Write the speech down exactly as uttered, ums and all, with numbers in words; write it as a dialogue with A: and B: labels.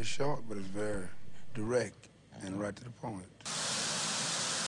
A: very short, but it's very direct and right to the point.